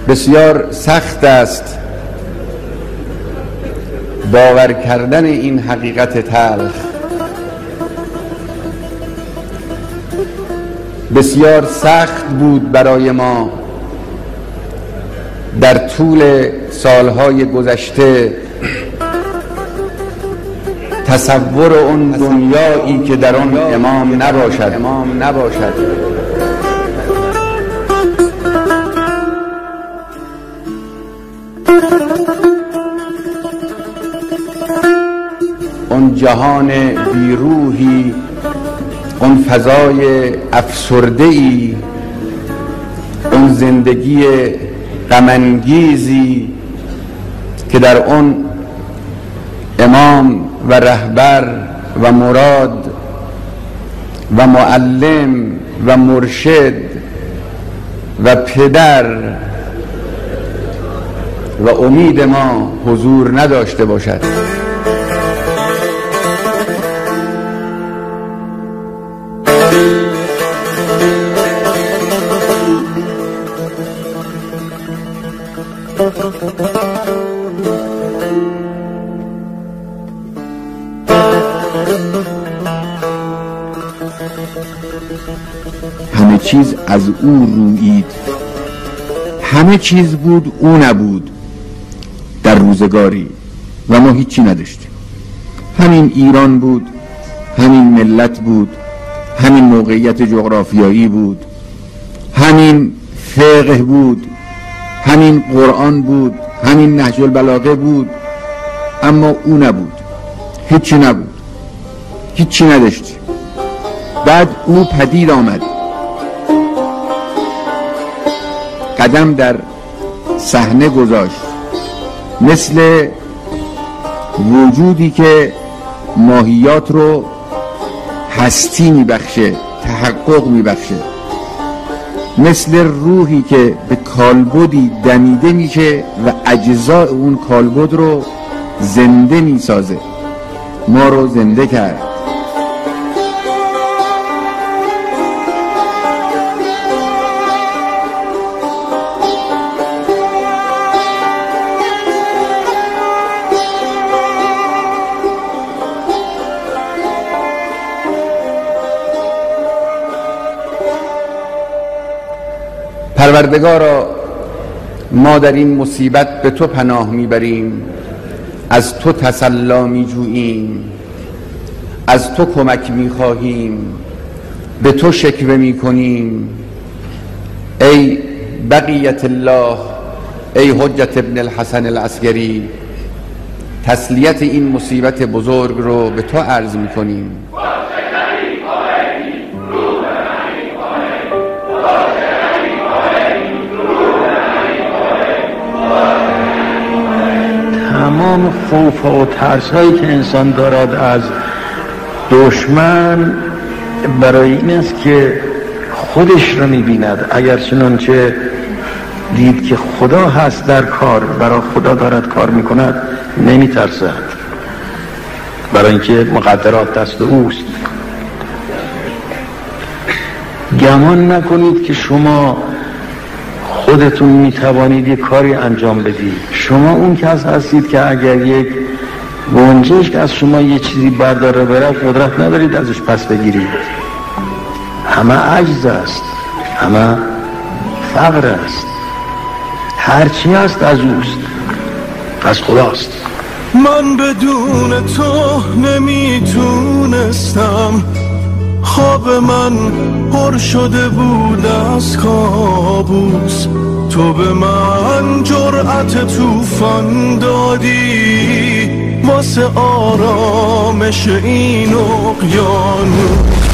بسیار سخت است باور کردن این حقیقت تلخ. بسیار سخت بود برای ما در طول سالهای گذشته تصور اون دنیایی که در آن امام نباشد. اون جهان بیروحی، اون فضای افسرده‌ای، اون زندگی غم‌انگیزی که در اون امام و رهبر و مراد و معلم و مرشد و پدر و امید ما حضور نداشته باشد. همه چیز از او رویید، همه چیز بود او نبود در روزگاری و ما هیچی نداشتیم. همین ایران بود، همین ملت بود، همین موقعیت جغرافیایی بود، همین فقه بود، همین قرآن بود، همین نهج البلاغه بود، اما او نبود، هیچی نبود، هیچی نداشتیم. بعد او پدید آمد، قدم در صحنه گذاشت، مثل وجودی که ماهیات رو هستی میبخشه، تحقق میبخشه، مثل روحی که به کالبدی دمیده میشه و اجزای اون کالبد رو زنده میسازه. ما رو زنده کرد. پروردگارا، ما در این مصیبت به تو پناه میبریم، از تو تسلی میجوییم، از تو کمک میخواهیم، به تو شکوه میکنیم. ای بقیت الله، ای حجت ابن الحسن العسکری، تسلیت این مصیبت بزرگ رو به تو عرض میکنیم. تمام خوف و ترس هایی که انسان دارد از دشمن برای این است که خودش را می‌بیند. اگر چنانچه دید که خدا هست در کار، برای خدا دارد کار می‌کند، نمی‌ترسد، برای اینکه مقدرات دست اوست. گمان نکنید که شما خودتون میتوانید یک کاری انجام بدید. شما اون کس هستید که اگر یک گنجشک از شما یه چیزی برداره بره، قدرت ندارید ازش پس بگیرید. همه عجز است، همه فقر است، هرچی هست از اوست، از خداست. من بدون تو نمیتونستم، خواب من پر شده بود از کابوس. تو به من جرأت طوفان دادی واسه آرامش این اقیانوس.